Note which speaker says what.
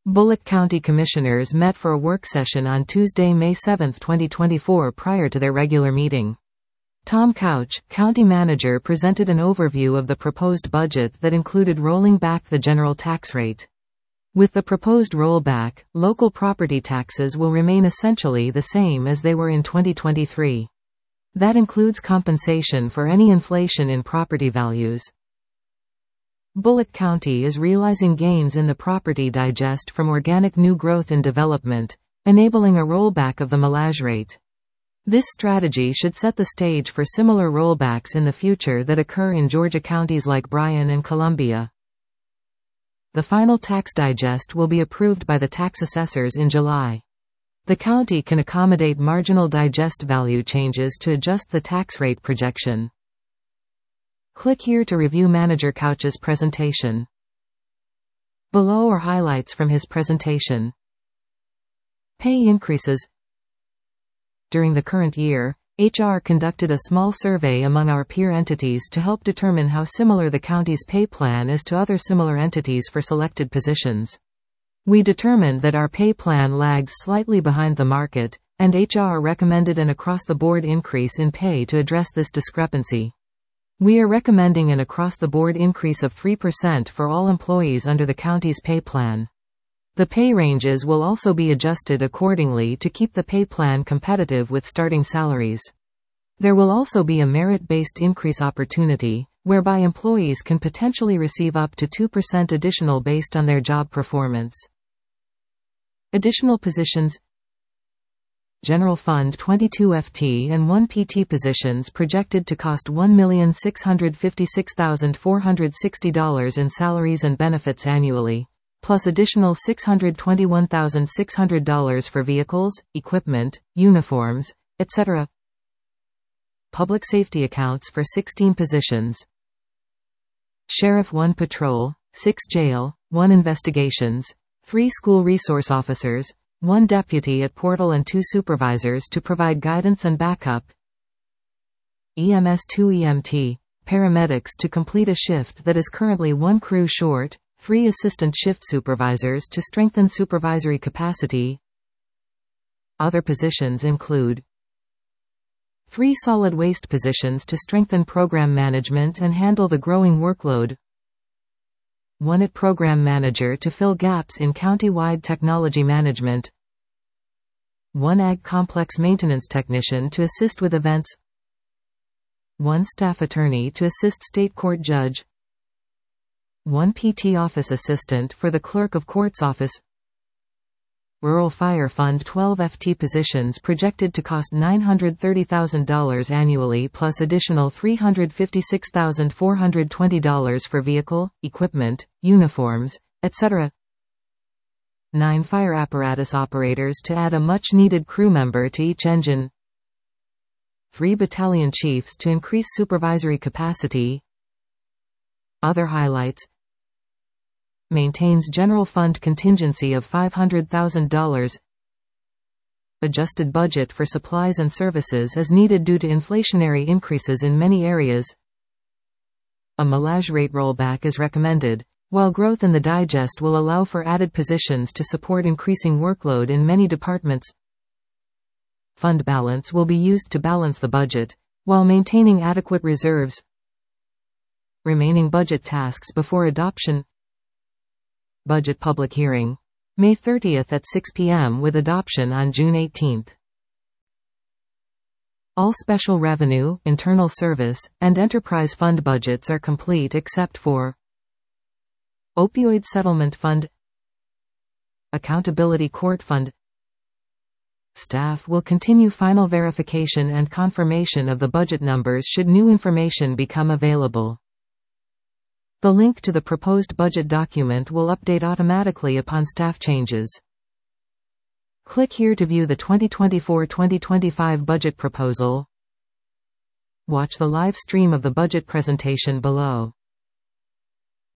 Speaker 1: Bullock County Commissioners met for a work session on Tuesday, May 7, 2024 prior to their regular meeting. Tom Couch, county manager, presented an overview of the proposed budget that included rolling back the general tax rate. With the proposed rollback, local property taxes will remain essentially the same as they were in 2023. That includes compensation for any inflation in property values. Bullock County is realizing gains in the property digest from organic new growth and development, enabling a rollback of the millage rate. This strategy should set the stage for similar rollbacks in the future that occur in Georgia counties like Bryan and Columbia. The final tax digest will be approved by the tax assessors in July. The county can accommodate marginal digest value changes to adjust the tax rate projection. Click here to review Manager Couch's presentation. Below are highlights from his presentation. Pay increases. During the current year, HR conducted a small survey among our peer entities to help determine how similar the county's pay plan is to other similar entities for selected positions. We determined that our pay plan lags slightly behind the market, and HR recommended an across-the-board increase in pay to address this discrepancy. We are recommending an across-the-board increase of 3% for all employees under the county's pay plan. The pay ranges will also be adjusted accordingly to keep the pay plan competitive with starting salaries. There will also be a merit-based increase opportunity, whereby employees can potentially receive up to 2% additional based on their job performance. Additional positions. General Fund 22 FT and 1 PT positions projected to cost $1,656,460 in salaries and benefits annually, plus additional $621,600 for vehicles, equipment, uniforms, etc. Public safety accounts for 16 positions. Sheriff 1 Patrol, 6 Jail, 1 Investigations, 3 School Resource Officers, 1 deputy at Portal and 2 supervisors to provide guidance and backup. EMS 2 EMT, paramedics to complete a shift that is currently 1 crew short, 3 assistant shift supervisors to strengthen supervisory capacity. Other positions include 3 solid waste positions to strengthen program management and handle the growing workload. 1 at Program Manager to fill gaps in county-wide technology management. 1 Ag Complex Maintenance Technician to assist with events. 1 Staff Attorney to assist State Court Judge. 1 PT Office Assistant for the Clerk of Court's Office. Rural Fire Fund 12 FT positions projected to cost $930,000 annually plus additional $356,420 for vehicle, equipment, uniforms, etc. 9 Fire Apparatus Operators to add a much-needed crew member to each engine. 3 Battalion Chiefs to increase supervisory capacity. Other highlights. Maintains general fund contingency of $500,000. Adjusted budget for supplies and services as needed due to inflationary increases in many areas. A millage rate rollback is recommended, while growth in the digest will allow for added positions to support increasing workload in many departments. Fund balance will be used to balance the budget, while maintaining adequate reserves. Remaining budget tasks before adoption. Budget public hearing. May 30 at 6 p.m. with adoption on June 18. All special revenue, internal service, and enterprise fund budgets are complete except for Opioid Settlement Fund, Accountability Court Fund. Staff will continue final verification and confirmation of the budget numbers should new information become available. The link to the proposed budget document will update automatically upon staff changes. Click here to view the 2024-2025 budget proposal. Watch the live stream of the budget presentation below.